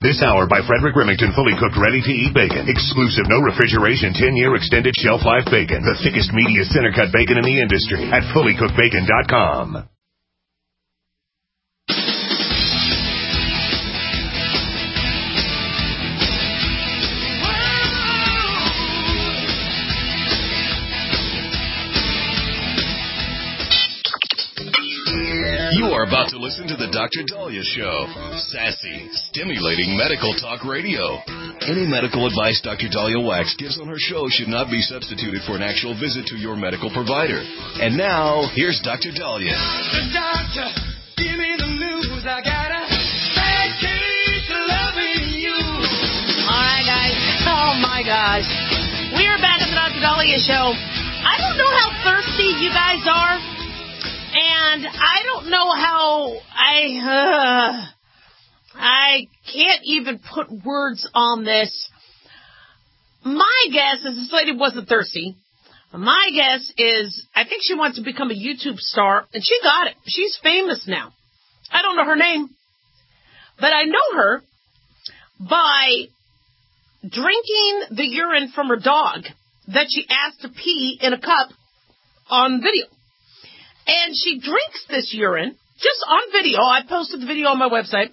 This hour by Frederick Remington, fully cooked, ready-to-eat bacon. Exclusive, no refrigeration, 10-year extended shelf life bacon. The thickest, meatiest, center-cut bacon in the industry at fullycookedbacon.com. You are about to listen to the Dr. Dahlia Show. Sassy, stimulating medical talk radio. Any medical advice Dr. Dahlia Wax gives on her show should not be substituted for an actual visit to your medical provider. And now, here's Dr. Dahlia. The doctor, give me the news. I got a bad case of loving you. All right, guys. Oh, my gosh. We are back at the Dr. Dahlia Show. I don't know how thirsty you guys are. And I don't know how I can't even put words on this. My guess is this lady wasn't thirsty. My guess is I think she wants to become a YouTube star, and she got it. She's famous now. I don't know her name, but I know her by drinking the urine from her dog that she asked to pee in a cup on video. And she drinks this urine, just on video. I posted the video on my website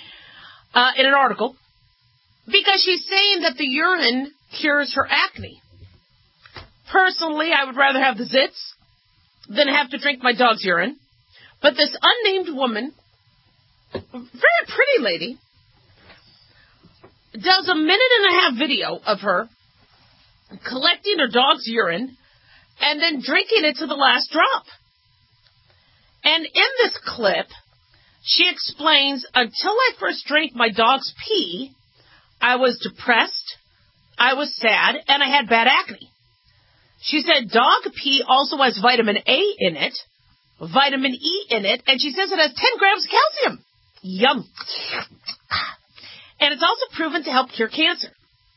in an article, because she's saying that the urine cures her acne. Personally, I would rather have the zits than have to drink my dog's urine. But this unnamed woman, very pretty lady, does a 1.5-minute video of her collecting her dog's urine and then drinking it to the last drop. And in this clip, she explains, until I first drank my dog's pee, I was depressed, I was sad, and I had bad acne. She said dog pee also has vitamin A in it, vitamin E in it, and she says it has 10 grams of calcium. Yum. And it's also proven to help cure cancer.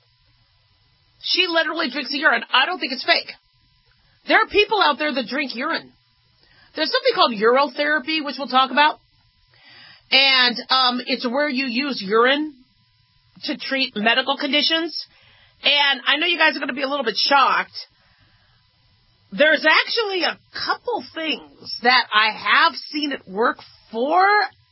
She literally drinks the urine. I don't think it's fake. There are people out there that drink urine. There's something called urotherapy, which we'll talk about. And it's where you use urine to treat medical conditions. And I know you guys are going to be a little bit shocked. There's actually a couple things that I have seen it work for,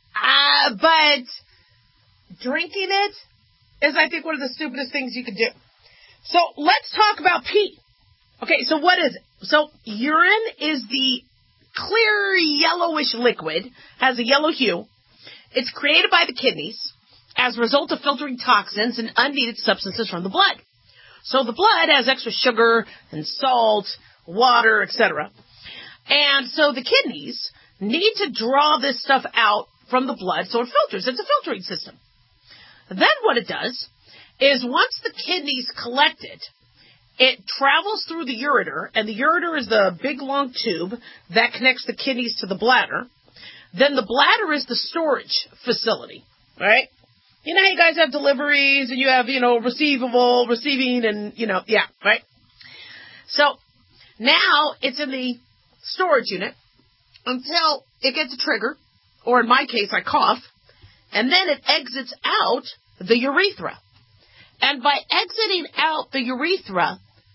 but drinking it is, I think, one of the stupidest things you could do. So let's talk about pee. Okay, so what is it? So urine is the clear yellowish liquid, has a yellow hue. It's created by the kidneys as a result of filtering toxins and unneeded substances from the blood. So the blood has extra sugar and salt, water, etc. And so the kidneys need to draw this stuff out from the blood so it filters. It's a filtering system. Then what it does is once the kidneys collect it, it travels through the ureter, and the ureter is the big, long tube that connects the kidneys to the bladder. Then the bladder is the storage facility, right? You know how you guys have deliveries, and you have, receiving, and, right? So now it's in the storage unit until it gets a trigger, or in my case, I cough, and then it exits out the urethra. And by exiting out the urethra,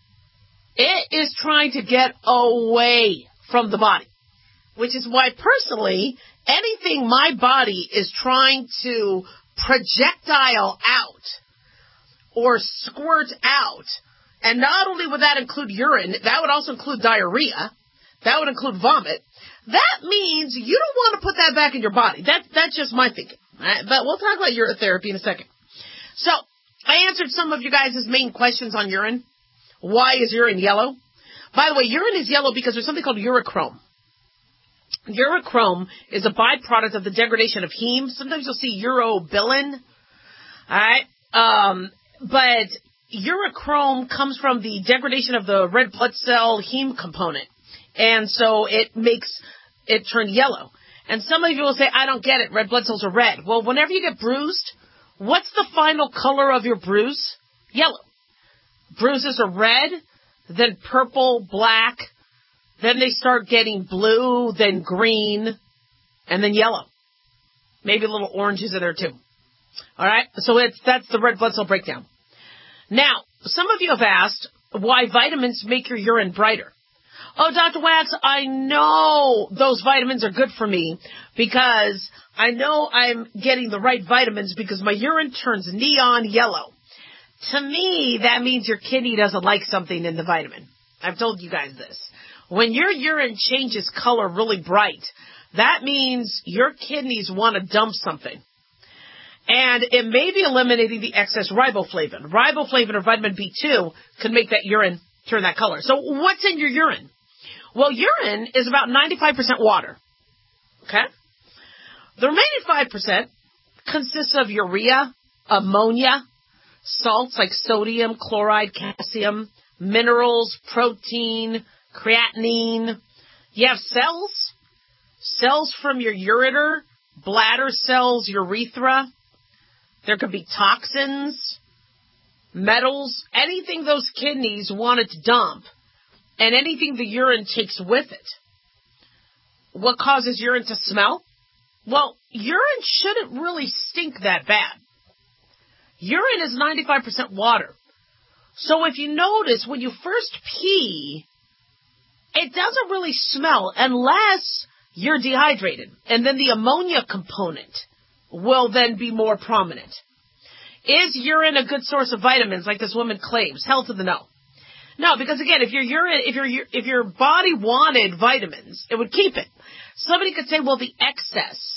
it is trying to get away from the body, which is why, personally, anything my body is trying to projectile out or squirt out, and not only would that include urine, that would also include diarrhea, that would include vomit, that means you don't want to put that back in your body. That's just my thinking. Right? But we'll talk about urotherapy in a second. So I answered some of you guys' main questions on urine. Why is urine yellow? By the way, urine is yellow because there's something called urochrome. Urochrome is a byproduct of the degradation of heme. Sometimes you'll see urobilin. All right. But urochrome comes from the degradation of the red blood cell heme component. And so it makes it turn yellow. And some of you will say, I don't get it. Red blood cells are red. Well, whenever you get bruised, what's the final color of your bruise? Yellow. Bruises are red, then purple, black, then they start getting blue, then green, and then yellow. Maybe little oranges are there too. All right, so that's the red blood cell breakdown. Now, some of you have asked why vitamins make your urine brighter. Oh, Dr. Wax, I know those vitamins are good for me because I know I'm getting the right vitamins because my urine turns neon yellow. To me, that means your kidney doesn't like something in the vitamin. I've told you guys this. When your urine changes color really bright, that means your kidneys want to dump something. And it may be eliminating the excess riboflavin. Riboflavin or vitamin B2 can make that urine turn that color. So what's in your urine? Well, urine is about 95% water. Okay? The remaining 5% consists of urea, ammonia, salts like sodium, chloride, calcium, minerals, protein, creatinine. You have cells from your ureter, bladder cells, urethra. There could be toxins, metals, anything those kidneys wanted to dump, and anything the urine takes with it. What causes urine to smell? Well, urine shouldn't really stink that bad. Urine is 95% water. So if you notice, when you first pee, it doesn't really smell unless you're dehydrated. And then the ammonia component will then be more prominent. Is urine a good source of vitamins like this woman claims? Hell to the no. No, because again, if your body wanted vitamins, it would keep it. Somebody could say, well, the excess.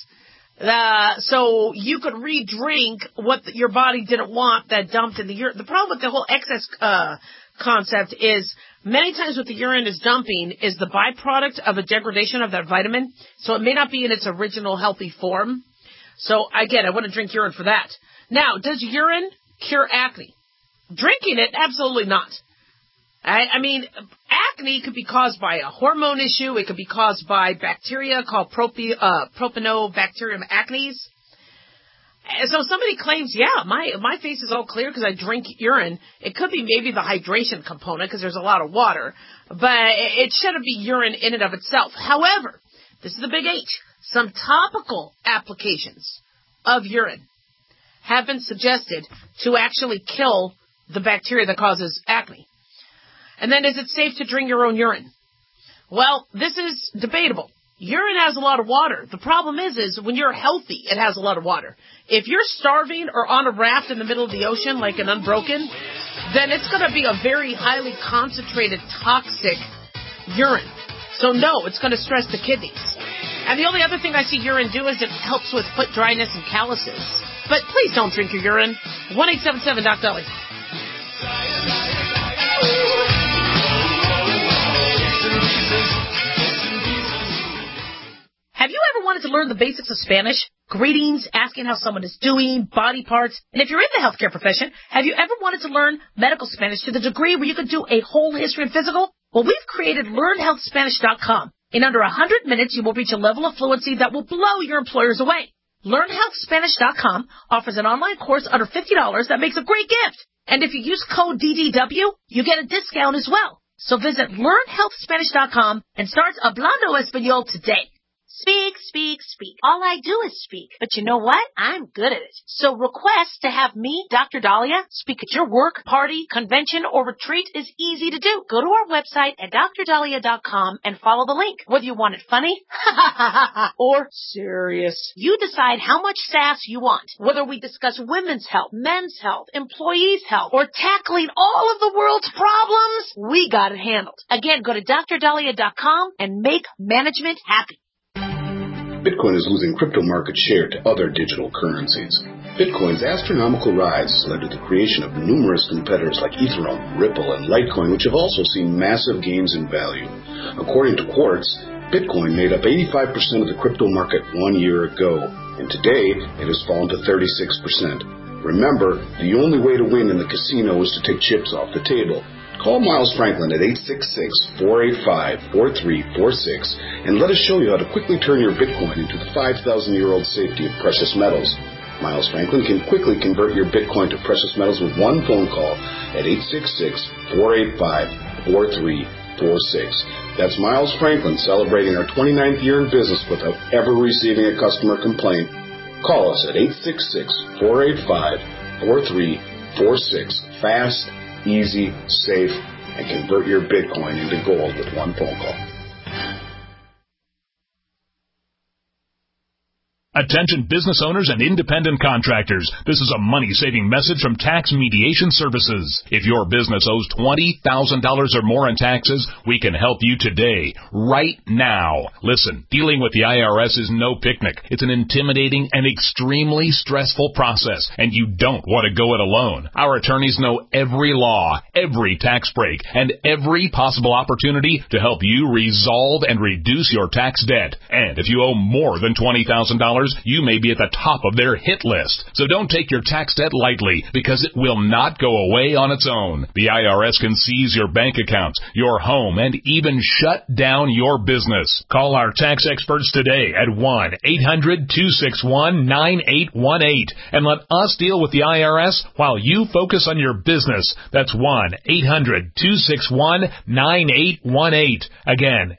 So you could re-drink what your body didn't want that dumped in the urine. The problem with the whole excess concept is many times what the urine is dumping is the byproduct of a degradation of that vitamin. So it may not be in its original healthy form. So again, I wouldn't drink urine for that. Now, does urine cure acne? Drinking it, absolutely not. I mean, acne could be caused by a hormone issue. It could be caused by bacteria called Propionibacterium acnes. So somebody claims, yeah, my face is all clear because I drink urine. It could be maybe the hydration component because there's a lot of water, but it shouldn't be urine in and of itself. However, this is the big H. Some topical applications of urine have been suggested to actually kill the bacteria that causes acne. And then, is it safe to drink your own urine? Well, this is debatable. Urine has a lot of water. The problem is when you're healthy, it has a lot of water. If you're starving or on a raft in the middle of the ocean like an Unbroken, then it's going to be a very highly concentrated, toxic urine. So no, it's going to stress the kidneys. And the only other thing I see urine do is it helps with foot dryness and calluses. But please don't drink your urine. 1-877-DOC-DOLLY. Have you ever wanted to learn the basics of Spanish? Greetings, asking how someone is doing, body parts. And if you're in the healthcare profession, have you ever wanted to learn medical Spanish to the degree where you could do a whole history and physical? Well, we've created LearnHealthSpanish.com. In under 100 minutes, you will reach a level of fluency that will blow your employers away. LearnHealthSpanish.com offers an online course under $50 that makes a great gift. And if you use code DDW, you get a discount as well. So visit LearnHealthSpanish.com and start Hablando Español today. Speak, speak, speak. All I do is speak. But you know what? I'm good at it. So request to have me, Dr. Dahlia, speak at your work, party, convention, or retreat is easy to do. Go to our website at drdahlia.com and follow the link. Whether you want it funny or serious, you decide how much sass you want. Whether we discuss women's health, men's health, employees' health, or tackling all of the world's problems, we got it handled. Again, go to drdahlia.com and make management happy. Bitcoin is losing crypto market share to other digital currencies. Bitcoin's astronomical rise has led to the creation of numerous competitors like Ethereum, Ripple, and Litecoin, which have also seen massive gains in value. According to Quartz, Bitcoin made up 85% of the crypto market 1 year ago, and today it has fallen to 36%. Remember, the only way to win in the casino is to take chips off the table. Call Miles Franklin at 866-485-4346 and let us show you how to quickly turn your Bitcoin into the 5,000-year-old safety of precious metals. Miles Franklin can quickly convert your Bitcoin to precious metals with one phone call at 866-485-4346. That's Miles Franklin celebrating our 29th year in business without ever receiving a customer complaint. Call us at 866-485-4346. Fast, easy, safe, and convert your Bitcoin into gold with one phone call. Attention business owners and independent contractors. This is a money-saving message from Tax Mediation Services. If your business owes $20,000 or more in taxes, we can help you today, right now. Listen, dealing with the IRS is no picnic. It's an intimidating and extremely stressful process, and you don't want to go it alone. Our attorneys know every law, every tax break, and every possible opportunity to help you resolve and reduce your tax debt. And if you owe more than $20,000, you may be at the top of their hit list. So don't take your tax debt lightly, because it will not go away on its own. The IRS can seize your bank accounts, your home, and even shut down your business. Call our tax experts today at 1-800-261-9818 and let us deal with the IRS while you focus on your business. That's 1-800-261-9818. Again,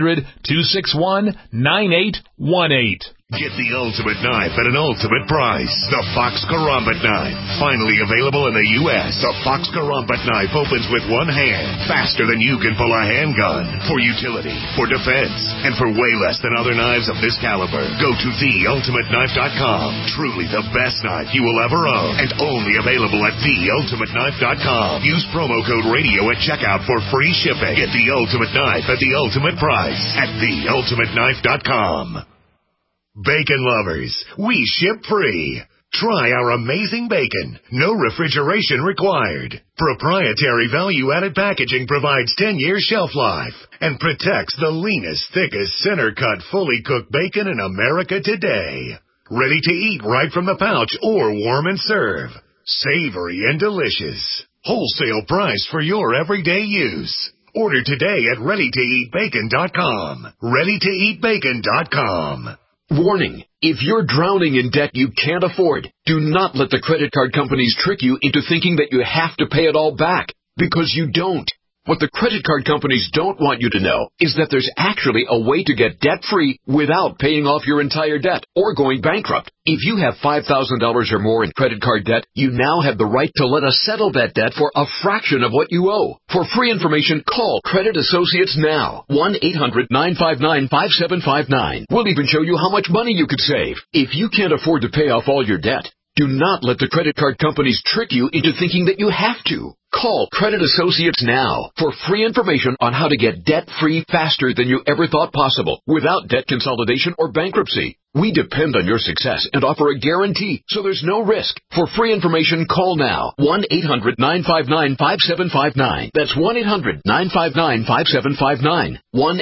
800-261-9818. Get the ultimate knife at an ultimate price. The Fox Karambit Knife. Finally available in the U.S., the Fox Karambit Knife opens with one hand, faster than you can pull a handgun. For utility, for defense, and for way less than other knives of this caliber. Go to theultimateknife.com. Truly the best knife you will ever own, and only available at theultimateknife.com. Use promo code radio at checkout for free shipping. Get the ultimate knife at the ultimate price at theultimateknife.com. Bacon lovers, we ship free. Try our amazing bacon. No refrigeration required. Proprietary value-added packaging provides 10-year shelf life and protects the leanest, thickest, center-cut, fully cooked bacon in America today. Ready to eat right from the pouch or warm and serve. Savory and delicious. Wholesale price for your everyday use. Order today at ReadyToEatBacon.com. ReadyToEatBacon.com. Warning, if you're drowning in debt you can't afford, do not let the credit card companies trick you into thinking that you have to pay it all back, because you don't. What the credit card companies don't want you to know is that there's actually a way to get debt-free without paying off your entire debt or going bankrupt. If you have $5,000 or more in credit card debt, you now have the right to let us settle that debt for a fraction of what you owe. For free information, call Credit Associates now. 1-800-959-5759. We'll even show you how much money you could save. If you can't afford to pay off all your debt, do not let the credit card companies trick you into thinking that you have to. Call Credit Associates now for free information on how to get debt-free faster than you ever thought possible without debt consolidation or bankruptcy. We depend on your success and offer a guarantee, so there's no risk. For free information, call now. 1-800-959-5759. That's 1-800-959-5759.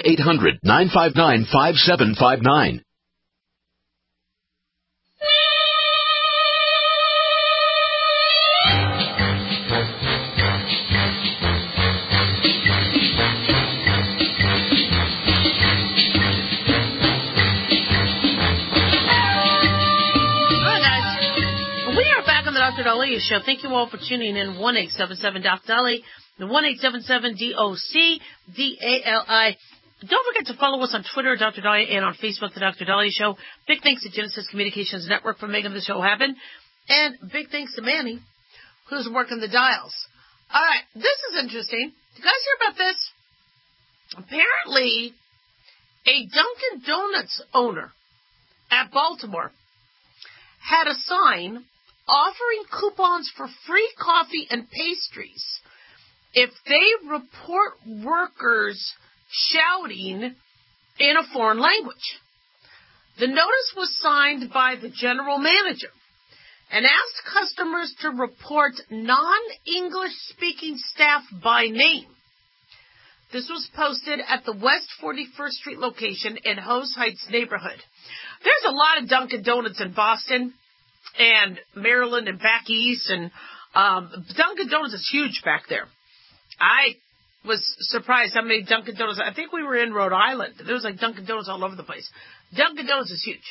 1-800-959-5759. Dr. Daliah Show. Thank you all for tuning in. 1-877-Dr. the 1-877-DOC-DALI. Don't forget to follow us on Twitter, Dr. Daliah, and on Facebook, The Dr. Daliah Show. Big thanks to Genesis Communications Network for making the show happen. And big thanks to Manny, who's working the dials. All right, this is interesting. Did you guys hear about this? Apparently, a Dunkin' Donuts owner at Baltimore had a sign offering coupons for free coffee and pastries if they report workers shouting in a foreign language. The notice was signed by the general manager and asked customers to report non-English speaking staff by name. This was posted at the West 41st Street location in Hose Heights neighborhood. There's a lot of Dunkin' Donuts in Boston and Maryland and back east, and Dunkin' Donuts is huge back there. I was surprised how many Dunkin' Donuts. I think we were in Rhode Island. There was like Dunkin' Donuts all over the place. Dunkin' Donuts is huge.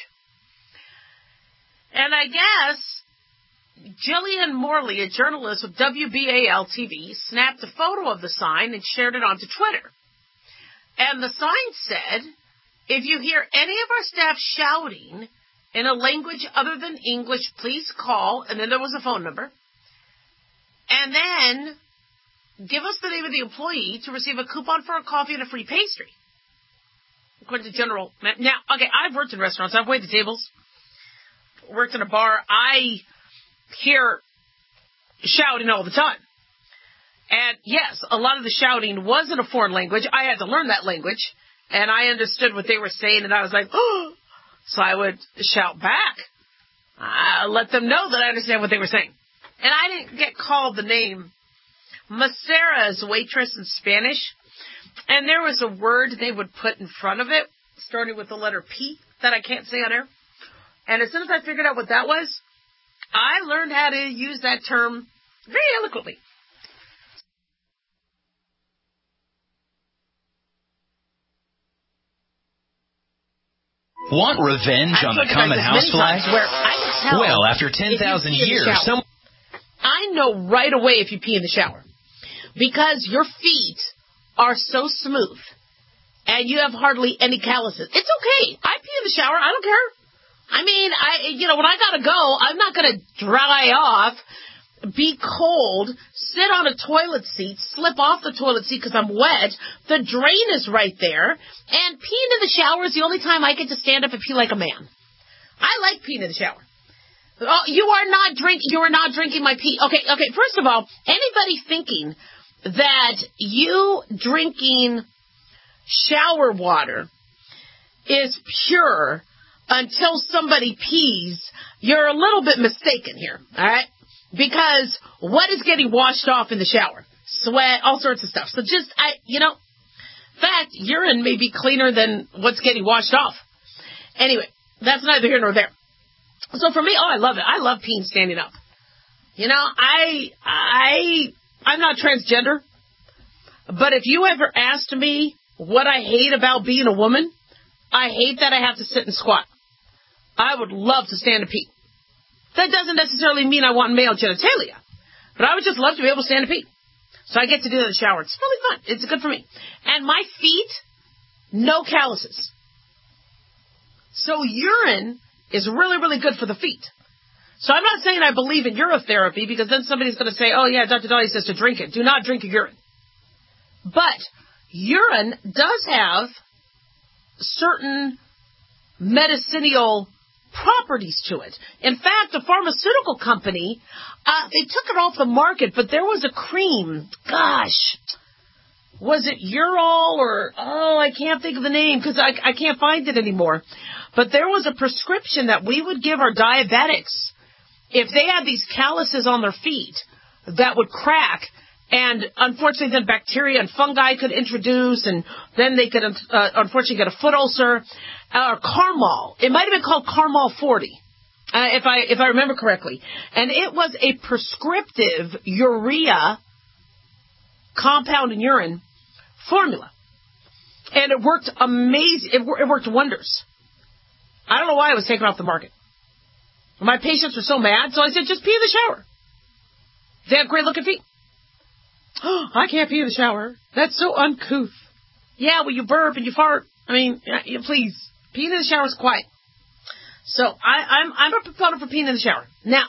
And I guess Jillian Morley, a journalist with WBAL-TV, snapped a photo of the sign and shared it onto Twitter. And the sign said, if you hear any of our staff shouting in a language other than English, please call, and then there was a phone number. And then give us the name of the employee to receive a coupon for a coffee and a free pastry. According to general. Now, okay, I've worked in restaurants. I've waited tables. Worked in a bar. I hear shouting all the time. And yes, a lot of the shouting was in a foreign language. I had to learn that language. And I understood what they were saying, and I was like, oh! So I would shout back. Let them know that I understand what they were saying. And I didn't get called the name. Mesera is waitress in Spanish. And there was a word they would put in front of it, starting with the letter P, that I can't say on air. And as soon as I figured out what that was, I learned how to use that term very eloquently. Want revenge on the common housefly? Well, after 10,000 years, I know right away if you pee in the shower. Because your feet are so smooth and you have hardly any calluses. It's okay. I pee in the shower. I don't care. I mean, when I gotta go, I'm not gonna dry off, be cold, sit on a toilet seat, slip off the toilet seat because I'm wet. The drain is right there. And peeing in the shower is the only time I get to stand up and pee like a man. I like peeing in the shower. Oh, you are not drinking my pee. Okay. First of all, anybody thinking that you drinking shower water is pure until somebody pees, you're a little bit mistaken here, all right? Because what is getting washed off in the shower? Sweat, all sorts of stuff. So fact, urine may be cleaner than what's getting washed off. Anyway, that's neither here nor there. So for me, I love it. I love peeing standing up. I'm not transgender, but if you ever asked me what I hate about being a woman, I hate that I have to sit and squat. I would love to stand and pee. That doesn't necessarily mean I want male genitalia, but I would just love to be able to stand and pee. So I get to do that in the shower. It's really fun. It's good for me. And my feet, no calluses. So urine is really, really good for the feet. So I'm not saying I believe in urotherapy because then somebody's going to say, oh, yeah, Dr. Dahlia says to drink it. Do not drink urine. But urine does have certain medicinal properties to it. In fact, a pharmaceutical company, they took it off the market, but there was a cream. Gosh, was it Urol or, I can't think of the name because I can't find it anymore. But there was a prescription that we would give our diabetics if they had these calluses on their feet that would crack. And unfortunately, then bacteria and fungi could introduce, and then they could unfortunately get a foot ulcer. Or Carmol. It might have been called Carmol 40, if I remember correctly. And it was a prescriptive urea compound in urine formula. And it worked amazing. It worked wonders. I don't know why it was taken off the market. My patients were so mad, so I said, just pee in the shower. They have great looking feet. I can't pee in the shower. That's so uncouth. Yeah, well, you burp and you fart. I mean, please. Peeing in the shower is quiet. So I'm a proponent for peeing in the shower. Now,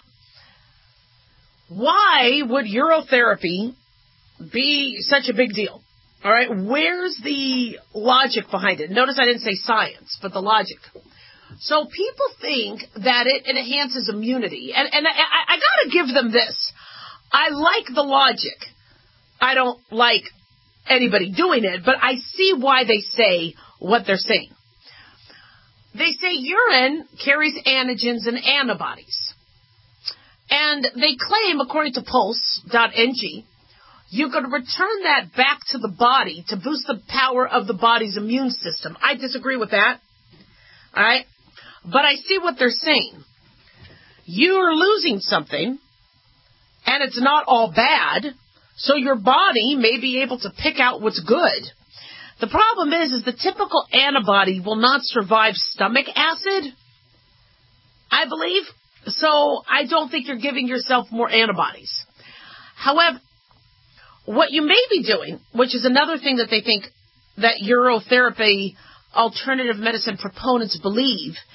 why would urotherapy be such a big deal? All right, where's the logic behind it? Notice I didn't say science, but the logic. So people think that it enhances immunity. And I got to give them this. I like the logic. I don't like anybody doing it, but I see why they say what they're saying. They say urine carries antigens and antibodies. And they claim, according to Pulse.ng, you could return that back to the body to boost the power of the body's immune system. I disagree with that. All right? But I see what they're saying. You're losing something, and it's not all bad, so your body may be able to pick out what's good. The problem is the typical antibody will not survive stomach acid, I believe. So I don't think you're giving yourself more antibodies. However, what you may be doing, which is another thing that they think that urotherapy alternative medicine proponents believe,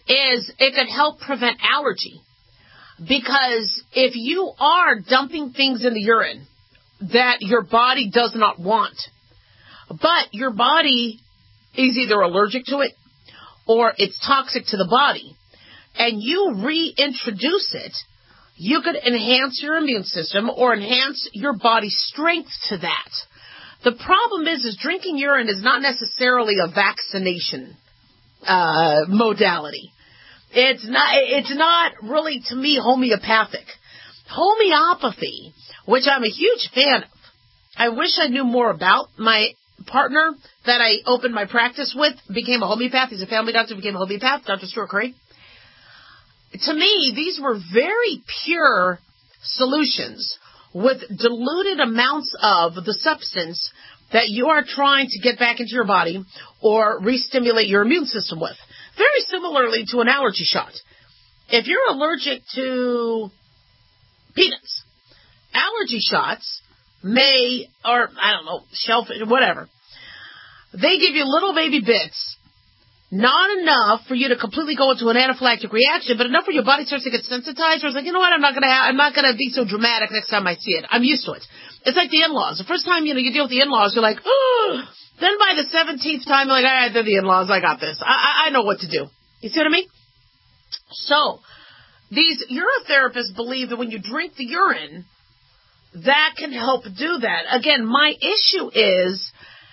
is it could help prevent allergy. Because if you are dumping things in the urine that your body does not want, but your body is either allergic to it or it's toxic to the body, and you reintroduce it, you could enhance your immune system or enhance your body's strength to that. The problem is drinking urine is not necessarily a vaccination modality. It's not really, to me, homeopathic. Homeopathy, which I'm a huge fan of. I wish I knew more about. My partner that I opened my practice with became a homeopath. He's a family doctor, became a homeopath, Dr. Stuart Curry. To me, these were very pure solutions with diluted amounts of the substance that you are trying to get back into your body or re-stimulate your immune system with. Very similarly to an allergy shot. If you're allergic to peanuts, allergy shots may, or I don't know, shellfish, whatever, they give you little baby bits, not enough for you to completely go into an anaphylactic reaction, but enough for your body starts to get sensitized. Or it's like, you know what, I'm not gonna be so dramatic next time I see it. I'm used to it. It's like the in-laws. The first time you deal with the in-laws, you're like, oh. Then by the 17th time, you're like, all right, they're the in-laws. I got this. I know what to do. You see what I mean? So, these urotherapists believe that when you drink the urine, that can help do that. Again, my issue is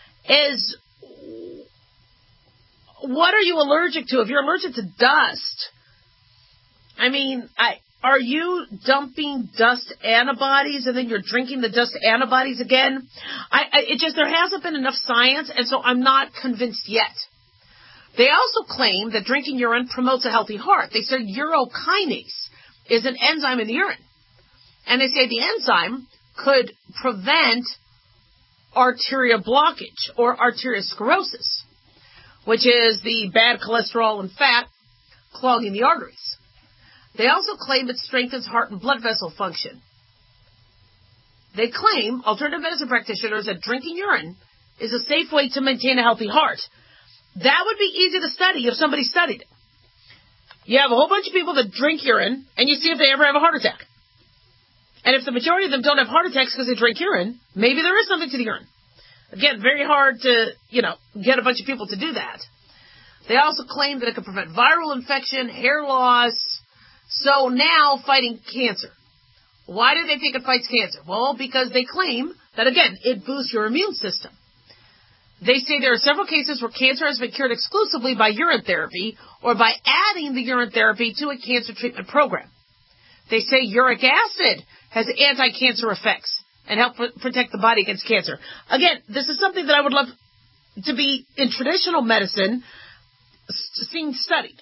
what are you allergic to? If you're allergic to dust, I mean, are you dumping dust antibodies and then you're drinking the dust antibodies again? There hasn't been enough science, and so I'm not convinced yet. They also claim that drinking urine promotes a healthy heart. They say urokinase is an enzyme in the urine. And they say the enzyme could prevent arterial blockage or arteriosclerosis, which is the bad cholesterol and fat clogging the arteries. They also claim it strengthens heart and blood vessel function. They claim, alternative medicine practitioners, that drinking urine is a safe way to maintain a healthy heart. That would be easy to study if somebody studied it. You have a whole bunch of people that drink urine, and you see if they ever have a heart attack. And if the majority of them don't have heart attacks because they drink urine, maybe there is something to the urine. Again, very hard to, get a bunch of people to do that. They also claim that it can prevent viral infection, hair loss. So now fighting cancer. Why do they think it fights cancer? Well, because they claim that, again, it boosts your immune system. They say there are several cases where cancer has been cured exclusively by urine therapy or by adding the urine therapy to a cancer treatment program. They say uric acid has anti-cancer effects and help protect the body against cancer. Again, this is something that I would love to be in traditional medicine seen studied.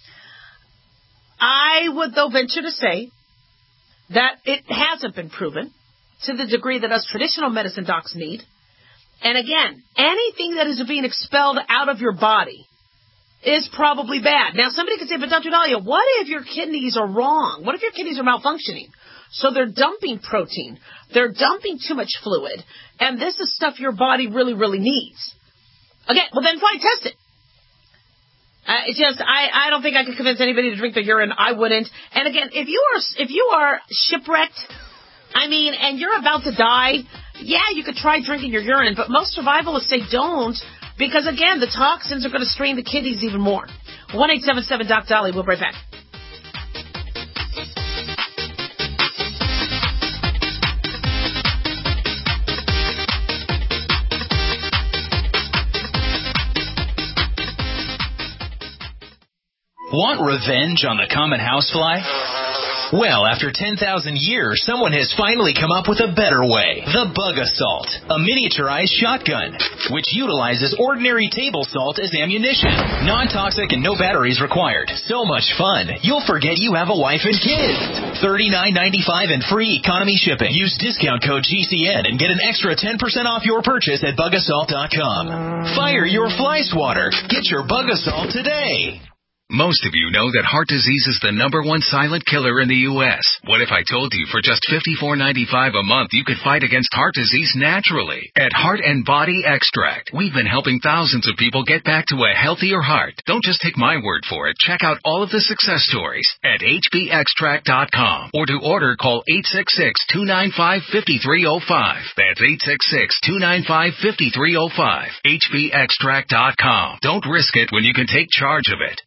I would, though, venture to say that it hasn't been proven to the degree that us traditional medicine docs need. And again, anything that is being expelled out of your body is probably bad. Now, somebody could say, but Dr. Dahlia, what if your kidneys are wrong? What if your kidneys are malfunctioning? So they're dumping protein. They're dumping too much fluid. And this is stuff your body really, really needs. Okay, well then fine, test it. I don't think I could convince anybody to drink the urine. I wouldn't. And again, if you are shipwrecked, and you're about to die, yeah, you could try drinking your urine, but most survivalists say don't, because again, the toxins are going to strain the kidneys even more. 1-877-DOC-DOLLY. We'll be right back. Want revenge on the common housefly? Well, after 10,000 years, someone has finally come up with a better way. The Bug Assault, a miniaturized shotgun, which utilizes ordinary table salt as ammunition. Non-toxic and no batteries required. So much fun, you'll forget you have a wife and kids. $39.95 and free economy shipping. Use discount code GCN and get an extra 10% off your purchase at bugassault.com. Fire your fly swatter. Get your Bug Assault today. Most of you know that heart disease is the #1 silent killer in the U.S. What if I told you for just $54.95 a month you could fight against heart disease naturally? At Heart and Body Extract, we've been helping thousands of people get back to a healthier heart. Don't just take my word for it. Check out all of the success stories at hbextract.com. Or to order, call 866-295-5305. That's 866-295-5305. hbextract.com. Don't risk it when you can take charge of it.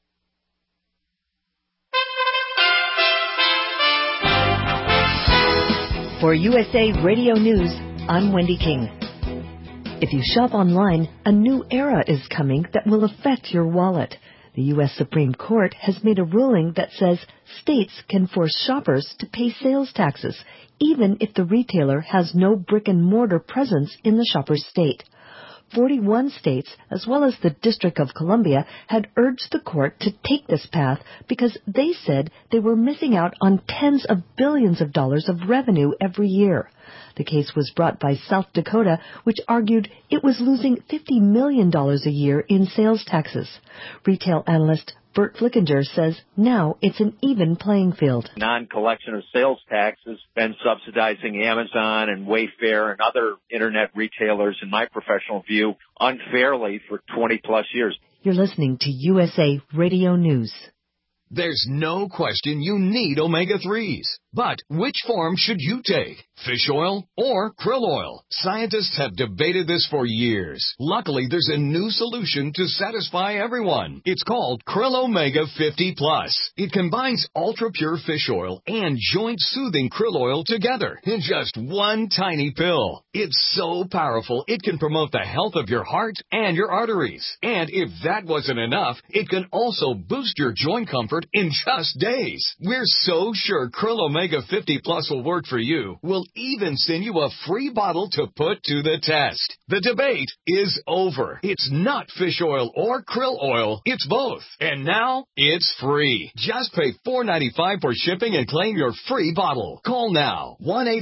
For USA Radio News, I'm Wendy King. If you shop online, a new era is coming that will affect your wallet. The U.S. Supreme Court has made a ruling that says states can force shoppers to pay sales taxes, even if the retailer has no brick-and-mortar presence in the shopper's state. 41 states, as well as the District of Columbia, had urged the court to take this path because they said they were missing out on tens of billions of dollars of revenue every year. The case was brought by South Dakota, which argued it was losing $50 million a year in sales taxes. Retail analyst Bert Flickinger says now it's an even playing field. Non-collection of sales tax has been subsidizing Amazon and Wayfair and other internet retailers, in my professional view, unfairly for 20-plus years. You're listening to USA Radio News. There's no question you need omega-3s. But which form should you take? Fish oil or krill oil? Scientists have debated this for years. Luckily, there's a new solution to satisfy everyone. It's called Krill Omega 50 Plus. It combines ultra-pure fish oil and joint-soothing krill oil together in just one tiny pill. It's so powerful, it can promote the health of your heart and your arteries. And if that wasn't enough, it can also boost your joint comfort in just days. We're so sure Krill Omega 50 Plus will work for you. We'll even send you a free bottle to put to the test. The debate is over. It's not fish oil or krill oil. It's both. And now it's free. Just pay $4.95 for shipping and claim your free bottle. Call now.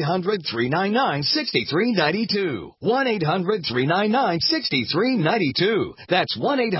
1-800-399-6392. 1-800-399-6392. That's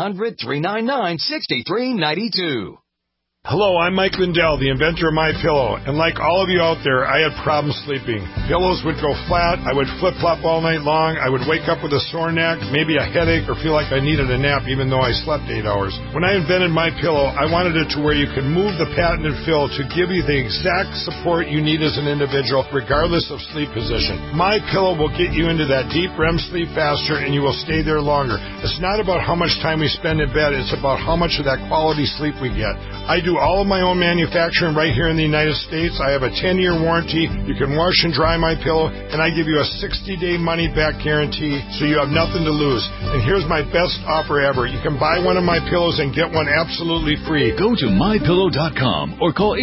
1-800-399-6392. Hello, I'm Mike Lindell, the inventor of MyPillow, and like all of you out there, I had problems sleeping. Pillows would go flat, I would flip-flop all night long, I would wake up with a sore neck, maybe a headache, or feel like I needed a nap even though I slept 8 hours. When I invented MyPillow, I wanted it to where you could move the patented fill to give you the exact support you need as an individual, regardless of sleep position. MyPillow will get you into that deep REM sleep faster, and you will stay there longer. It's not about how much time we spend in bed, it's about how much of that quality sleep we get. I do all of my own manufacturing right here in the United States. I have a 10-year warranty. You can wash and dry my pillow, and I give you a 60-day money-back guarantee, so you have nothing to lose. And here's my best offer ever. You can buy one of my pillows and get one absolutely free. Go to mypillow.com or call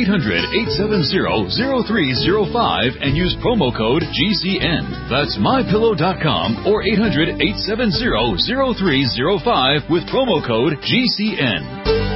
800-870-0305 and use promo code GCN. That's mypillow.com or 800-870-0305 with promo code GCN.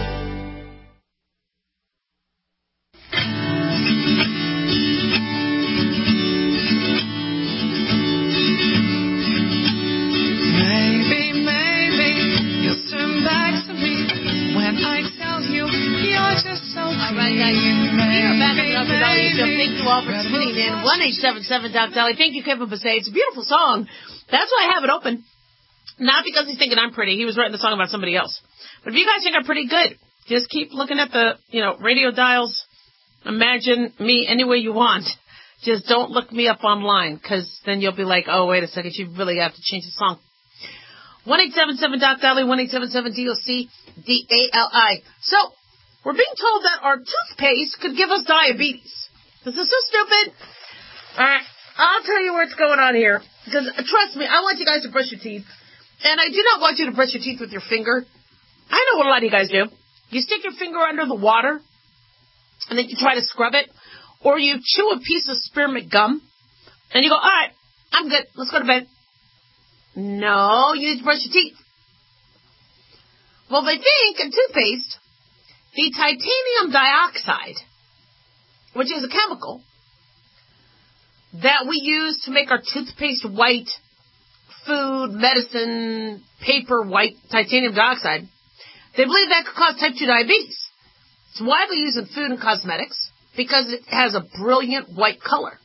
Thank you all for tuning in. 1-877-Doc-Dolly. Thank you, Kevin Basset. It's a beautiful song. That's why I have it open. Not because he's thinking I'm pretty. He was writing the song about somebody else. But if you guys think I'm pretty good, just keep looking at the, radio dials. Imagine me any way you want. Just don't look me up online, because then you'll be like, oh, wait a second, you really have to change the song. 1-877-Doc-Dolly, 1-877-DOC-DALI. So, we're being told that our toothpaste could give us diabetes. This is so stupid. I'll tell you what's going on here. Because, trust me, I want you guys to brush your teeth. And I do not want you to brush your teeth with your finger. I know what a lot of you guys do. You stick your finger under the water, and then you try to scrub it. Or you chew a piece of spearmint gum, and you go, all right, I'm good. Let's go to bed. No, you need to brush your teeth. Well, they think in toothpaste, the titanium dioxide, which is a chemical that we use to make our toothpaste white, food, medicine, paper white, titanium dioxide, They believe that could cause type 2 diabetes. It's widely used in food and cosmetics because it has a brilliant white color.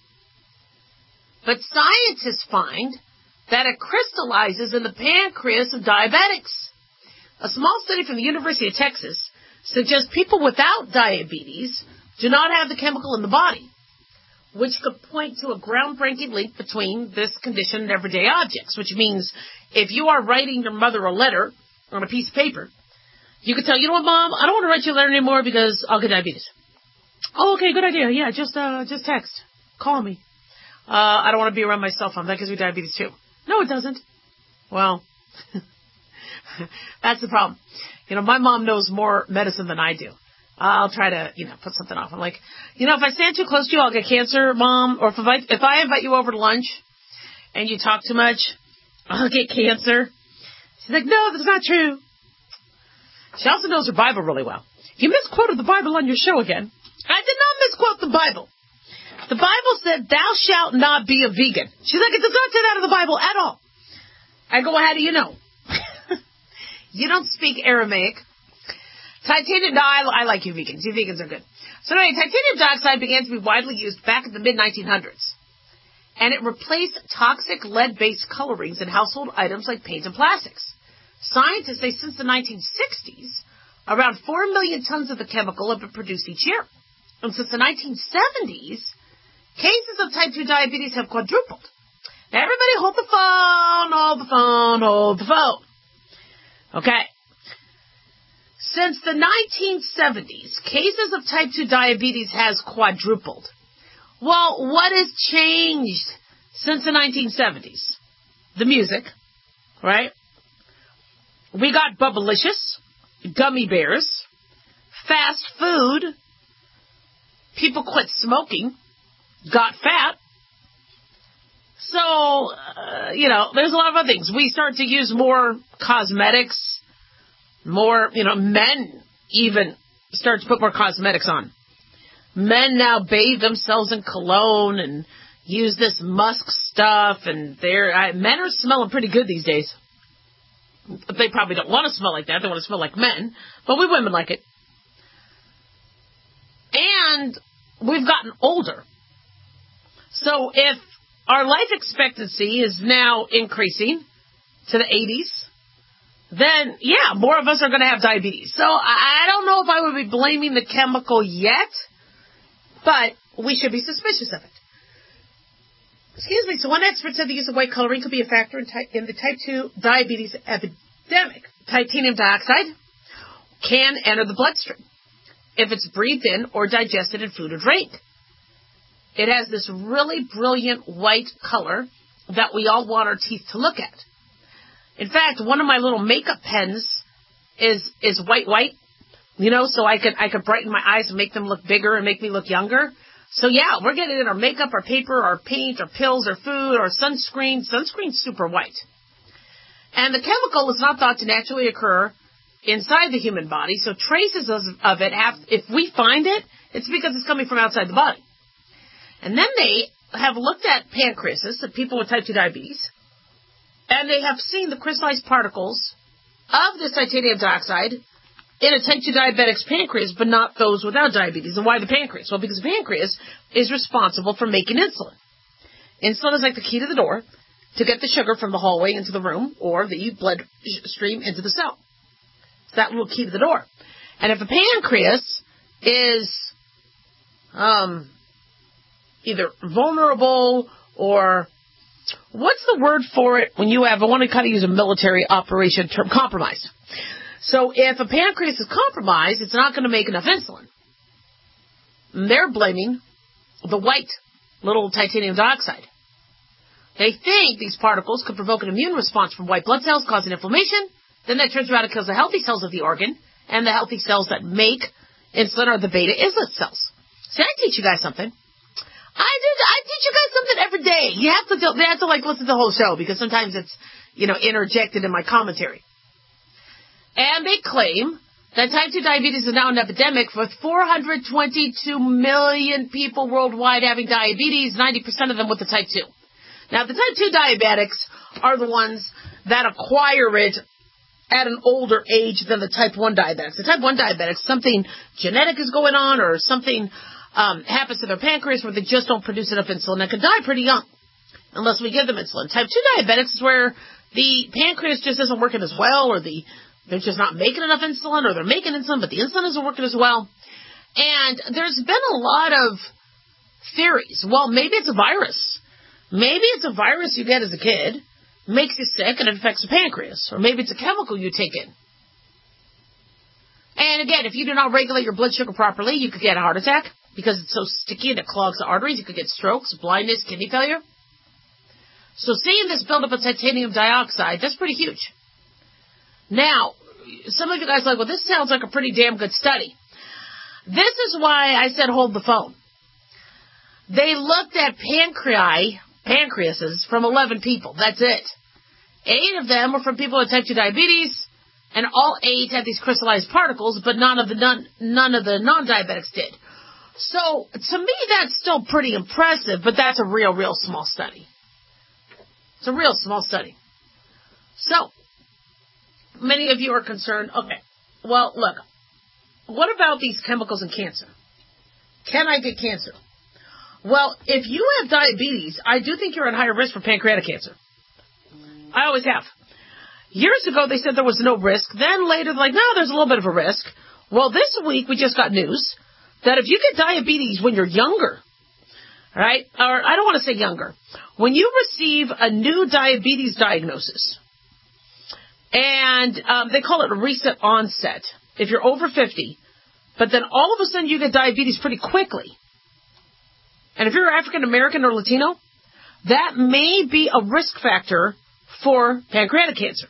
But scientists find that it crystallizes in the pancreas of diabetics. A small study from the University of Texas suggests people without diabetes do not have the chemical in the body, which could point to a groundbreaking link between this condition and everyday objects, which means if you are writing your mother a letter on a piece of paper, you could tell, you know what, Mom, I don't want to write you a letter anymore because I'll get diabetes. Oh, okay, good idea. Yeah, just text. Call me. I don't want to be around my cell phone. That gives me diabetes too. No, it doesn't. Well, that's the problem. My mom knows more medicine than I do. I'll try to, put something off. I'm like, if I stand too close to you, I'll get cancer, Mom. Or if I invite you over to lunch and you talk too much, I'll get cancer. She's like, no, that's not true. She also knows her Bible really well. You misquoted the Bible on your show again. I did not misquote the Bible. The Bible said, thou shalt not be a vegan. She's like, it does not say that in the Bible at all. I go, well, how do you know? You don't speak Aramaic. Titanium, no, I like you vegans. You vegans are good. So anyway, titanium dioxide began to be widely used back in the mid-1900s. And it replaced toxic lead-based colorings in household items like paint and plastics. Scientists say since the 1960s, around 4 million tons of the chemical have been produced each year. And since the 1970s, cases of type 2 diabetes have quadrupled. Now everybody hold the phone, hold the phone, hold the phone. Okay. Since the 1970s, cases of type 2 diabetes has quadrupled. Well, what has changed since the 1970s? The music, right? We got Bubblicious, gummy bears, fast food, people quit smoking, got fat. So, there's a lot of other things. We start to use more cosmetics, more, men even start to put more cosmetics on. Men now bathe themselves in cologne and use this musk stuff, and men are smelling pretty good these days. They probably don't want to smell like that. They want to smell like men, but we women like it. And we've gotten older. So if our life expectancy is now increasing to the 80s, then, yeah, more of us are going to have diabetes. So I don't know if I would be blaming the chemical yet, but we should be suspicious of it. Excuse me. So one expert said the use of white coloring could be a factor in the type 2 diabetes epidemic. Titanium dioxide can enter the bloodstream if it's breathed in or digested in food or drink. It has this really brilliant white color that we all want our teeth to look at. In fact, one of my little makeup pens is white, so I could brighten my eyes and make them look bigger and make me look younger. So yeah, we're getting it in our makeup, our paper, our paint, our pills, our food, our sunscreen. Sunscreen's super white. And the chemical is not thought to naturally occur inside the human body, so traces of it if we find it, it's because it's coming from outside the body. And then they have looked at pancreases of people with type 2 diabetes, and they have seen the crystallized particles of this titanium dioxide in a type 2 diabetic's pancreas, but not those without diabetes. And why the pancreas? Well, because the pancreas is responsible for making insulin. Insulin is like the key to the door to get the sugar from the hallway into the room or the blood stream into the cell. It's that little key to the door. And if the pancreas is either vulnerable or what's the word for it when you have, I want to kind of use a military operation term, compromised. So if a pancreas is compromised, it's not going to make enough insulin. And they're blaming the white little titanium dioxide. They think these particles could provoke an immune response from white blood cells, causing inflammation. Then that turns around and kills the healthy cells of the organ, and the healthy cells that make insulin are the beta islet cells. See, I teach you guys something. I teach you guys something every day. You have to like listen to the whole show because sometimes it's, interjected in my commentary. And they claim that type 2 diabetes is now an epidemic with 422 million people worldwide having diabetes, 90% of them with the type 2. Now, the type 2 diabetics are the ones that acquire it at an older age than the type 1 diabetics. The type 1 diabetics, something genetic is going on or something happens to their pancreas where they just don't produce enough insulin and can die pretty young unless we give them insulin. Type 2 diabetics is where the pancreas just isn't working as well, or they're just not making enough insulin, or they're making insulin, but the insulin isn't working as well. And there's been a lot of theories. Well, maybe it's a virus. Maybe it's a virus you get as a kid, makes you sick, and it affects the pancreas. Or maybe it's a chemical you take in. And again, if you do not regulate your blood sugar properly, you could get a heart attack because it's so sticky and it clogs the arteries. You could get strokes, blindness, kidney failure. So seeing this buildup of titanium dioxide, that's pretty huge. Now, some of you guys are like, well, this sounds like a pretty damn good study. This is why I said hold the phone. They looked at pancreases from 11 people. That's it. 8 of them were from people with type 2 diabetes, and all 8 had these crystallized particles, but none of the non-diabetics did. So, to me, that's still pretty impressive, but that's a real small study. It's a real small study. So, many of you are concerned, okay, well, look, what about these chemicals in cancer? Can I get cancer? Well, if you have diabetes, I do think you're at higher risk for pancreatic cancer. I always have. Years ago, they said there was no risk. Then later, they're like, no, there's a little bit of a risk. Well, this week, we just got news that if you get diabetes when you're younger, right, or I don't want to say younger, when you receive a new diabetes diagnosis, and they call it a recent onset, if you're over 50, but then all of a sudden you get diabetes pretty quickly, and if you're African American or Latino, that may be a risk factor for pancreatic cancer.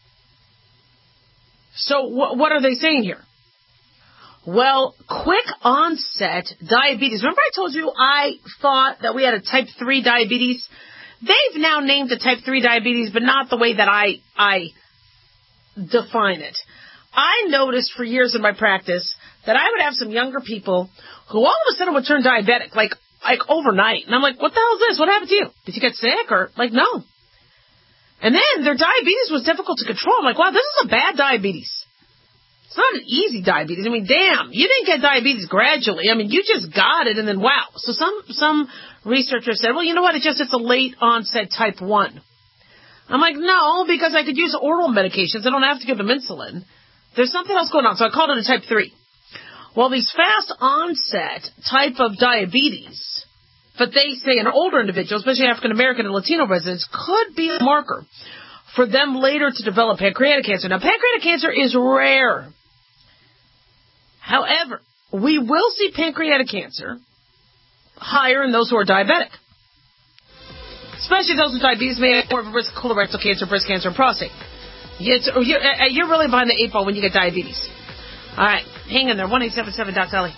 So what are they saying here? Well, quick onset diabetes. Remember I told you I thought that we had a type 3 diabetes? They've now named it type 3 diabetes, but not the way that I define it. I noticed for years in my practice that I would have some younger people who all of a sudden would turn diabetic, like overnight. And I'm like, what the hell is this? What happened to you? Did you get sick? Or like, no. And then their diabetes was difficult to control. I'm like, wow, this is a bad diabetes. It's not an easy diabetes. I mean, damn, you didn't get diabetes gradually. I mean, you just got it and then wow. So some researchers said, well, you know what? It's a late onset type 1. I'm like, no, because I could use oral medications. I don't have to give them insulin. There's something else going on. So I called it a type 3. Well, these fast onset type of diabetes, but they say in older individuals, especially African American and Latino residents, could be a marker for them later to develop pancreatic cancer. Now, pancreatic cancer is rare. However, we will see pancreatic cancer higher in those who are diabetic. Especially those with diabetes may have more of a risk of colorectal cancer, breast cancer, and prostate. You're really behind the 8 ball when you get diabetes. All right, hang in there. 1-877-DOC-SALLY.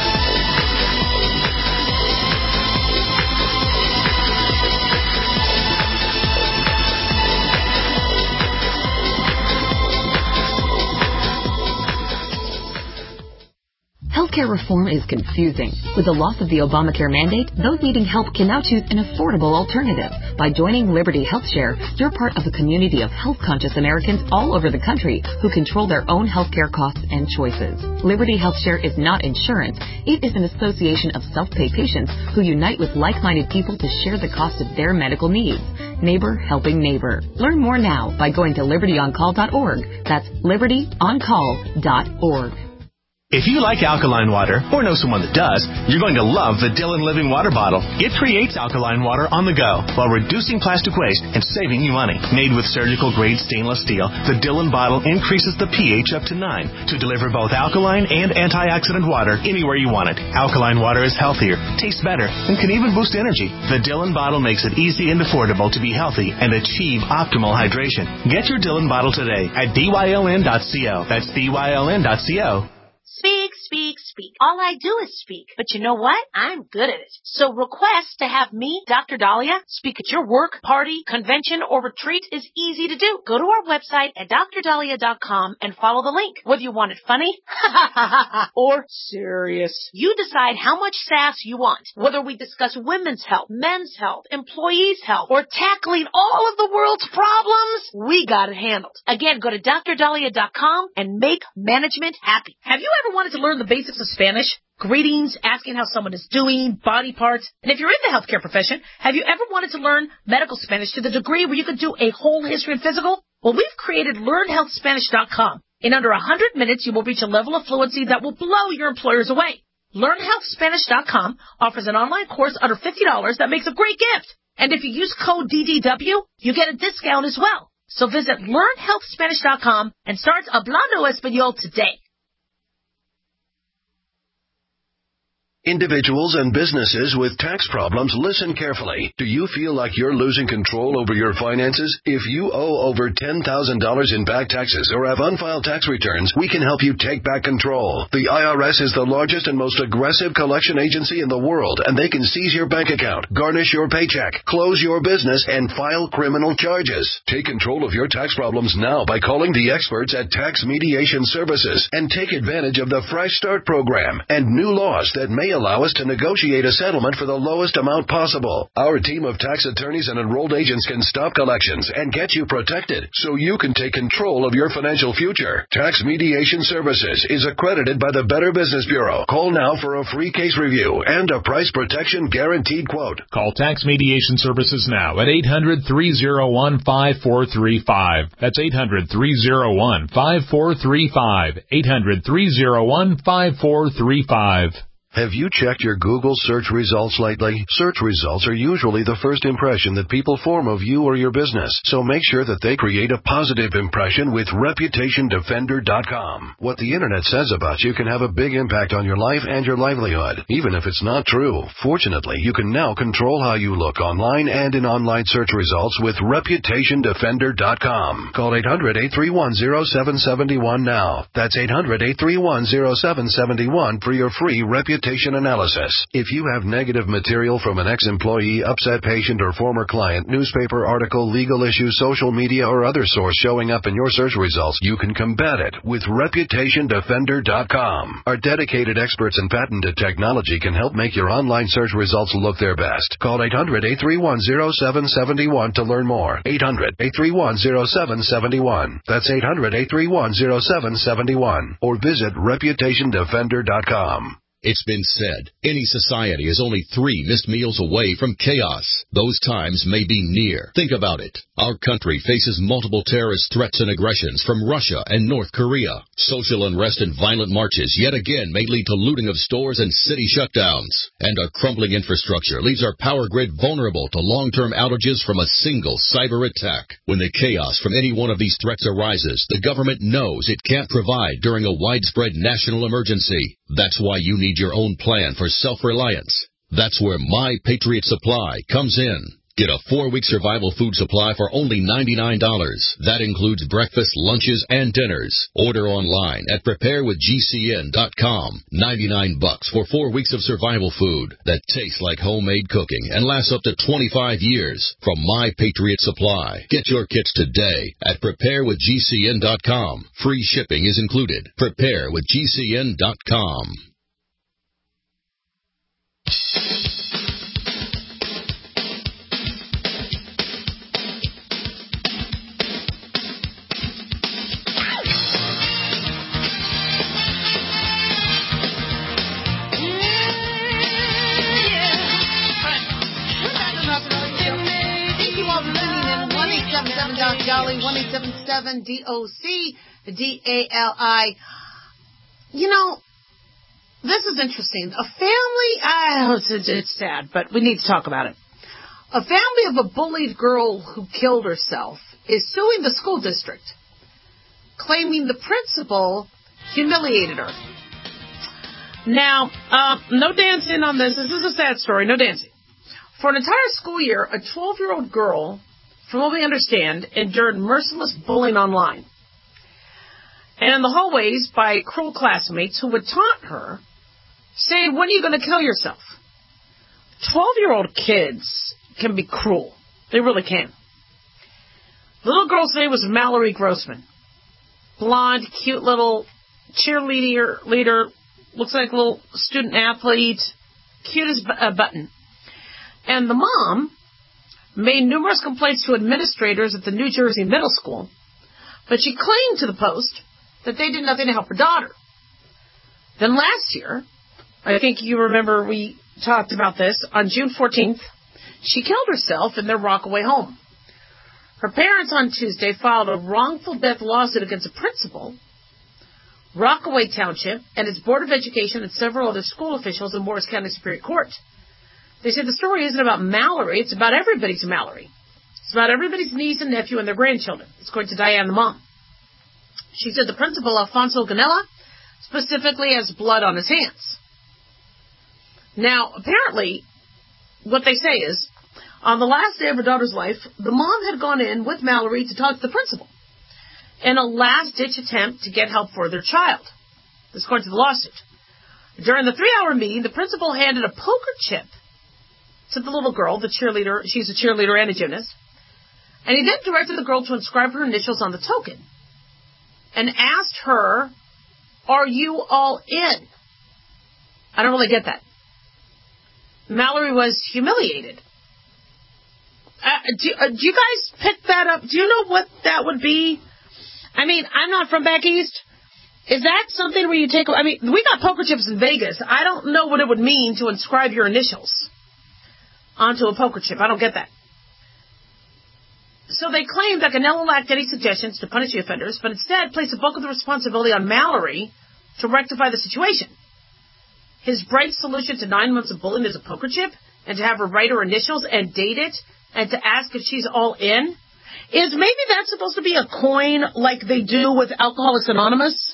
Healthcare reform is confusing. With the loss of the Obamacare mandate, those needing help can now choose an affordable alternative. By joining Liberty HealthShare, you're part of a community of health-conscious Americans all over the country who control their own healthcare costs and choices. Liberty HealthShare is not insurance. It is an association of self-pay patients who unite with like-minded people to share the cost of their medical needs. Neighbor helping neighbor. Learn more now by going to libertyoncall.org. That's libertyoncall.org. If you like alkaline water, or know someone that does, you're going to love the Dillon Living Water Bottle. It creates alkaline water on the go while reducing plastic waste and saving you money. Made with surgical-grade stainless steel, the Dillon bottle increases the pH up to 9 to deliver both alkaline and antioxidant water anywhere you want it. Alkaline water is healthier, tastes better, and can even boost energy. The Dillon bottle makes it easy and affordable to be healthy and achieve optimal hydration. Get your Dillon bottle today at dyln.co. That's dyln.co. Speak, speak, speak. All I do is speak. But you know what? I'm good at it. So request to have me, Dr. Dahlia, speak at your work, party, convention, or retreat is easy to do. Go to our website at drdahlia.com and follow the link. Whether you want it funny or serious, you decide how much sass you want. Whether we discuss women's health, men's health, employees' health, or tackling all of the world's problems, we got it handled. Again, go to drdahlia.com and make management happy. Have you ever wanted to learn the basics of Spanish? Greetings, asking how someone is doing, body parts. And if you're in the healthcare profession, have you ever wanted to learn medical Spanish to the degree where you could do a whole history and physical? Well, we've created LearnHealthSpanish.com. In under 100 minutes, you will reach a level of fluency that will blow your employers away. LearnHealthSpanish.com offers an online course under $50 that makes a great gift. And if you use code DDW, you get a discount as well. So visit LearnHealthSpanish.com and start Hablando Español today. Individuals and businesses with tax problems, listen carefully. Do you feel like you're losing control over your finances? If you owe over $10,000 in back taxes or have unfiled tax returns, we can help you take back control. The IRS is the largest and most aggressive collection agency in the world, and they can seize your bank account, garnish your paycheck, close your business, and file criminal charges. Take control of your tax problems now by calling the experts at Tax Mediation Services and take advantage of the Fresh Start program and new laws that may allow us to negotiate a settlement for the lowest amount possible. Our team of tax attorneys and enrolled agents can stop collections and get you protected so you can take control of your financial future. Tax Mediation Services is accredited by the Better Business Bureau. Call now for a free case review and a price protection guaranteed quote. Call Tax Mediation Services now at 800-301-5435. That's 800-301-5435. 800-301-5435. Have you checked your Google search results lately? Search results are usually the first impression that people form of you or your business, so make sure that they create a positive impression with ReputationDefender.com. What the Internet says about you can have a big impact on your life and your livelihood, even if it's not true. Fortunately, you can now control how you look online and in online search results with ReputationDefender.com. Call 800-831-0771 now. That's 800-831-0771 for your free reputation analysis. If you have negative material from an ex-employee, upset patient, or former client, newspaper article, legal issue, social media, or other source showing up in your search results, you can combat it with ReputationDefender.com. Our dedicated experts in patented technology can help make your online search results look their best. Call 800-831-0771 to learn more. 800-831-0771. That's 800-831-0771. Or visit ReputationDefender.com. It's been said, any society is only 3 missed meals away from chaos. Those times may be near. Think about it. Our country faces multiple terrorist threats and aggressions from Russia and North Korea. Social unrest and violent marches yet again may lead to looting of stores and city shutdowns. And our crumbling infrastructure leaves our power grid vulnerable to long-term outages from a single cyber attack. When the chaos from any one of these threats arises, the government knows it can't provide during a widespread national emergency. That's why you need your own plan for self-reliance. That's where My Patriot Supply comes in. Get a 4-week survival food supply for only $99. That includes breakfast, lunches, and dinners. Order online at preparewithgcn.com. $99 for 4 weeks of survival food that tastes like homemade cooking and lasts up to 25 years from My Patriot Supply. Get your kits today at preparewithgcn.com. Free shipping is included. Preparewithgcn.com. Dolly 1877 DOC-DALI. You know, this is interesting. A family, it's sad, but we need to talk about it. A family of a bullied girl who killed herself is suing the school district, claiming the principal humiliated her. Now, no dancing on this. This is a sad story. No dancing. For an entire school year, a 12-year-old girl, from what we understand, endured merciless bullying online and in the hallways by cruel classmates who would taunt her saying, when are you going to kill yourself? 12-year-old kids can be cruel. They really can. The little girl's name was Mallory Grossman. Blonde, cute little cheerleader, looks like a little student athlete, cute as a button. And the mom made numerous complaints to administrators at the New Jersey middle school, but she claimed to the Post that they did nothing to help her daughter. Then last year, I think you remember we talked about this, on June 14th, she killed herself in their Rockaway home. Her parents on Tuesday filed a wrongful death lawsuit against a principal, Rockaway Township, and its Board of Education and several other school officials in Morris County Superior Court. They said the story isn't about Mallory, it's about everybody's Mallory. It's about everybody's niece and nephew and their grandchildren. It's according to Diane, the mom. She said the principal, Alfonso Ganella, specifically has blood on his hands. Now, apparently, what they say is, on the last day of her daughter's life, the mom had gone in with Mallory to talk to the principal in a last-ditch attempt to get help for their child. This is according to the lawsuit. During the 3-hour meeting, the principal handed a poker chip to the little girl, the cheerleader. She's a cheerleader and a gymnast. And he then directed the girl to inscribe her initials on the token and asked her, "Are you all in?" I don't really get that. Mallory was humiliated. Do you guys pick that up? Do you know what that would be? I mean, I'm not from back east. Is that something where you take... I mean, we got poker chips in Vegas. I don't know what it would mean to inscribe your initials onto a poker chip. I don't get that. So they claimed that Ganella lacked any suggestions to punish the offenders, but instead placed the bulk of the responsibility on Mallory to rectify the situation. His bright solution to 9 months of bullying is a poker chip, and to have her write her initials and date it, and to ask if she's all in, is maybe that's supposed to be a coin like they do with Alcoholics Anonymous?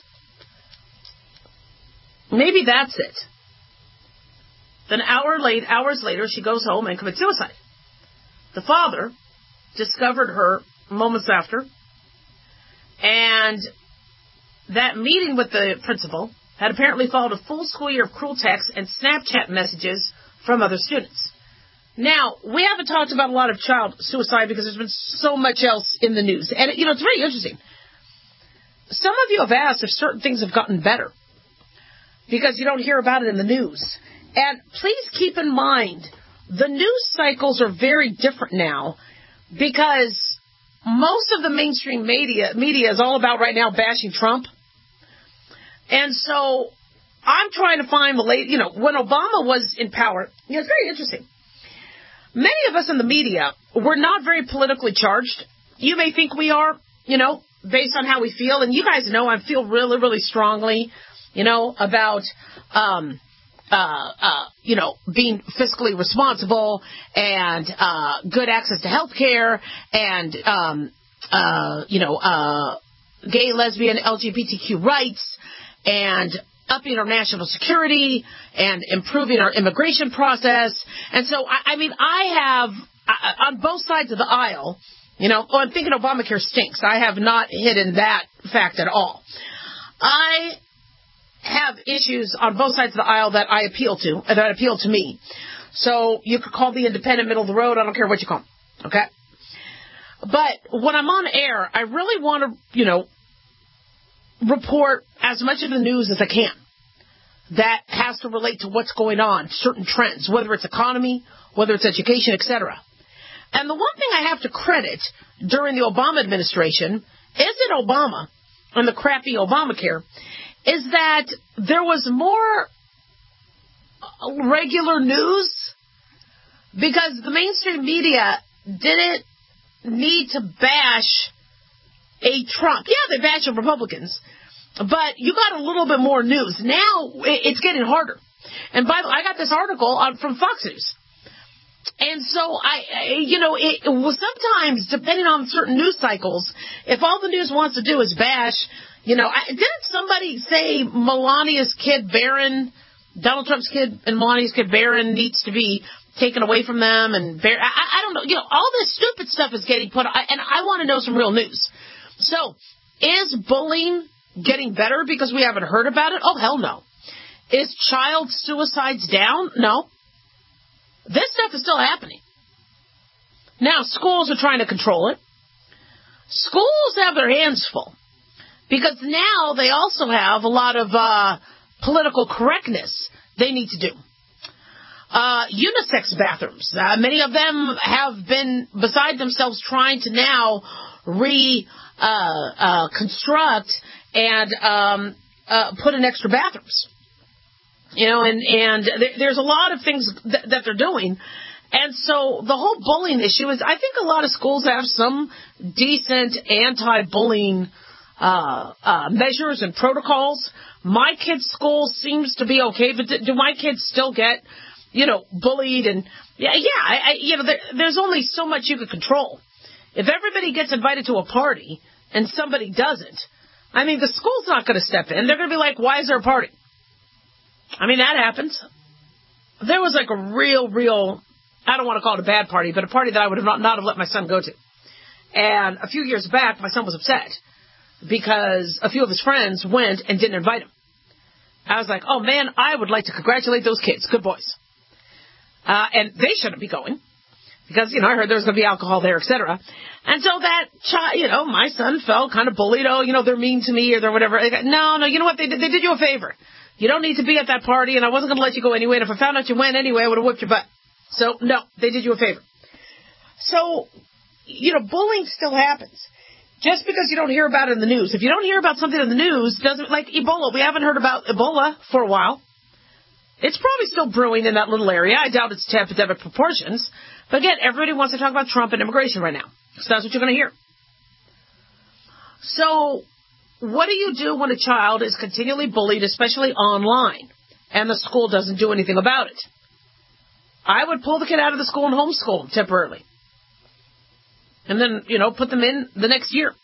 Maybe that's it. Then hours later, she goes home and commits suicide. The father discovered her moments after, and that meeting with the principal had apparently followed a full school year of cruel texts and Snapchat messages from other students. Now, we haven't talked about a lot of child suicide because there's been so much else in the news. And, you know, it's very interesting. Some of you have asked if certain things have gotten better because you don't hear about it in the news. And please keep in mind, the news cycles are very different now because most of the mainstream media is all about right now bashing Trump. And so I'm trying to find the late, when Obama was in power, it's very interesting. Many of us in the media, we're not very politically charged. You may think we are, based on how we feel. And you guys know I feel really, really strongly, about, being fiscally responsible and good access to health care and, gay, lesbian, LGBTQ rights and upping our national security and improving our immigration process. And so, I have, on both sides of the aisle, I'm thinking Obamacare stinks. I have not hidden that fact at all. I have issues on both sides of the aisle that I appeal to, that appeal to me. So you could call me independent, middle of the road. I don't care what you call me. Okay? But when I'm on air, I really want to, report as much of the news as I can that has to relate to what's going on, certain trends, whether it's economy, whether it's education, etc. And the one thing I have to credit during the Obama administration isn't Obama and the crappy Obamacare, is that there was more regular news because the mainstream media didn't need to bash a Trump. Yeah, they bash the Republicans, but you got a little bit more news. Now it's getting harder. And by the way, I got this article from Fox News. And so it was sometimes, depending on certain news cycles, if all the news wants to do is bash, didn't somebody say Melania's kid, Barron, Donald Trump's kid and Melania's kid, Barron, needs to be taken away from them? And I don't know. All this stupid stuff is getting put, and I want to know some real news. So, is bullying getting better because we haven't heard about it? Oh, hell no. Is child suicides down? No. This stuff is still happening. Now, schools are trying to control it. Schools have their hands full because now they also have a lot of political correctness they need to do. Unisex bathrooms. Many of them have been beside themselves trying to now construct and put in extra bathrooms. You know, and there's a lot of things that they're doing. And so the whole bullying issue is, I think a lot of schools have some decent anti-bullying measures and protocols. My kid's school seems to be okay, but do my kids still get, bullied? And there's only so much you can control. If everybody gets invited to a party and somebody doesn't, I mean, the school's not going to step in. They're going to be like, why is there a party? I mean, that happens. There was like a real, I don't want to call it a bad party, but a party that I would have not have let my son go to. And a few years back, my son was upset because a few of his friends went and didn't invite him. I was like, oh, man, I would like to congratulate those kids. Good boys. And they shouldn't be going because, I heard there was going to be alcohol there, etc. And so that child, my son felt kind of bullied. Oh, they're mean to me or they're whatever. No, you know what? They did you a favor. You don't need to be at that party, and I wasn't going to let you go anyway. And if I found out you went anyway, I would have whipped your butt. So, no, they did you a favor. So, bullying still happens. Just because you don't hear about it in the news. If you don't hear about something in the news, doesn't, like Ebola. We haven't heard about Ebola for a while. It's probably still brewing in that little area. I doubt it's to epidemic proportions. But again, everybody wants to talk about Trump and immigration right now. So that's what you're going to hear. So, what do you do when a child is continually bullied, especially online, and the school doesn't do anything about it? I would pull the kid out of the school and homeschool him temporarily. And then, put them in the next year.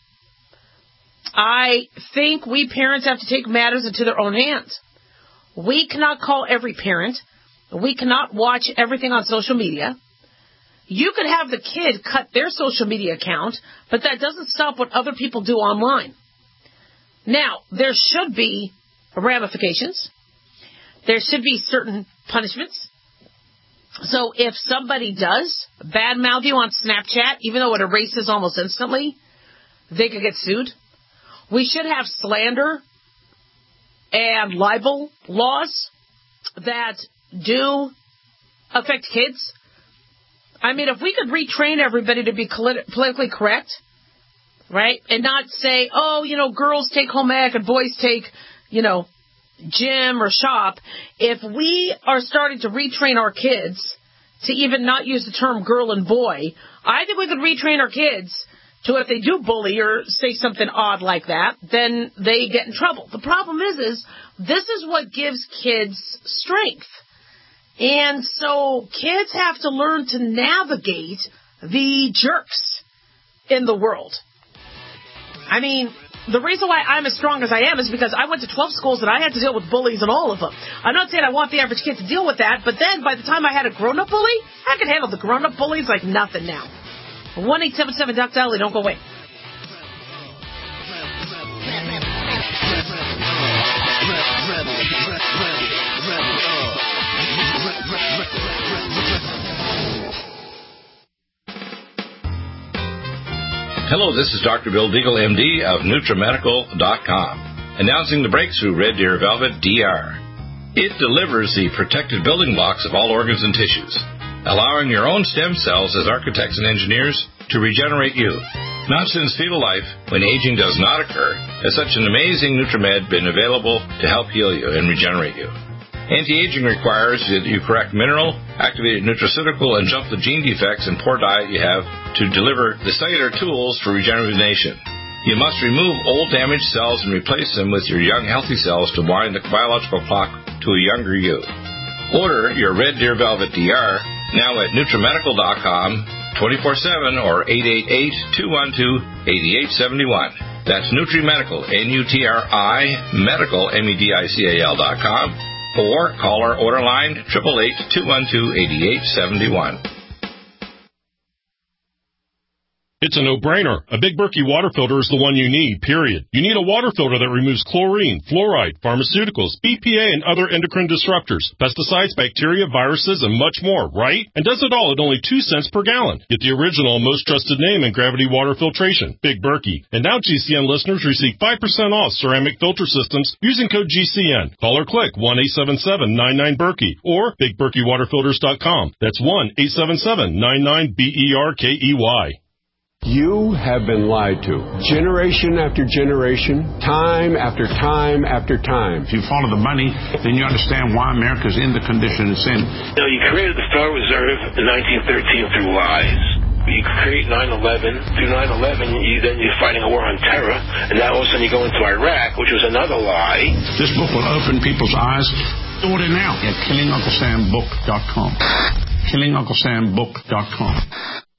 I think we parents have to take matters into their own hands. We cannot call every parent. We cannot watch everything on social media. You could have the kid cut their social media account, but that doesn't stop what other people do online. Now, there should be ramifications. There should be certain punishments. So if somebody does badmouth you on Snapchat, even though it erases almost instantly, they could get sued. We should have slander and libel laws that do affect kids. I mean, if we could retrain everybody to be politically correct, right, and not say, girls take home ec and boys take, gym or shop. If we are starting to retrain our kids to even not use the term girl and boy, I think we could retrain our kids to, if they do bully or say something odd like that, then they get in trouble. The problem is this is what gives kids strength. And so kids have to learn to navigate the jerks in the world. I mean, the reason why I'm as strong as I am is because I went to 12 schools and I had to deal with bullies in all of them. I'm not saying I want the average kid to deal with that, but then by the time I had a grown-up bully, I could handle the grown-up bullies like nothing now. 1-877-DUCK-DIAL, don't go away. Hello, this is Dr. Bill Deagle, MD of NutriMedical.com, announcing the breakthrough Red Deer Velvet DR. It delivers the protected building blocks of all organs and tissues, allowing your own stem cells as architects and engineers to regenerate you. Not since fetal life, when aging does not occur, has such an amazing NutriMed been available to help heal you and regenerate you. Anti-aging requires that you correct mineral, activated nutraceutical, and jump the gene defects and poor diet you have to deliver the cellular tools for regeneration. You must remove old damaged cells and replace them with your young healthy cells to wind the biological clock to a younger you. Order your Red Deer Velvet DR now at NutriMedical.com 24/7 or 888-212-8871. That's NutriMedical, N-U-T-R-I, Medical, MEDICAL.com. Or call our order line 888-212-8871. It's a no-brainer. A Big Berkey water filter is the one you need, period. You need a water filter that removes chlorine, fluoride, pharmaceuticals, BPA, and other endocrine disruptors, pesticides, bacteria, viruses, and much more, right? And does it all at only 2 cents per gallon. Get the original and most trusted name in gravity water filtration, Big Berkey. And now GCN listeners receive 5% off ceramic filter systems using code GCN. Call or click 1-877-99-BERKEY or BigBerkeyWaterFilters.com. That's 1-877-99-BERKEY. You have been lied to. Generation after generation, time after time after time. If you follow the money, then you understand why America's in the condition it's in. You created the Federal Reserve in 1913 through lies. You create 9/11. Through 9/11, you're fighting a war on terror, and now all of a sudden you go into Iraq, which was another lie. This book will open people's eyes. Order now at KillingUncleSamBook.com. KillingUncleSamBook.com.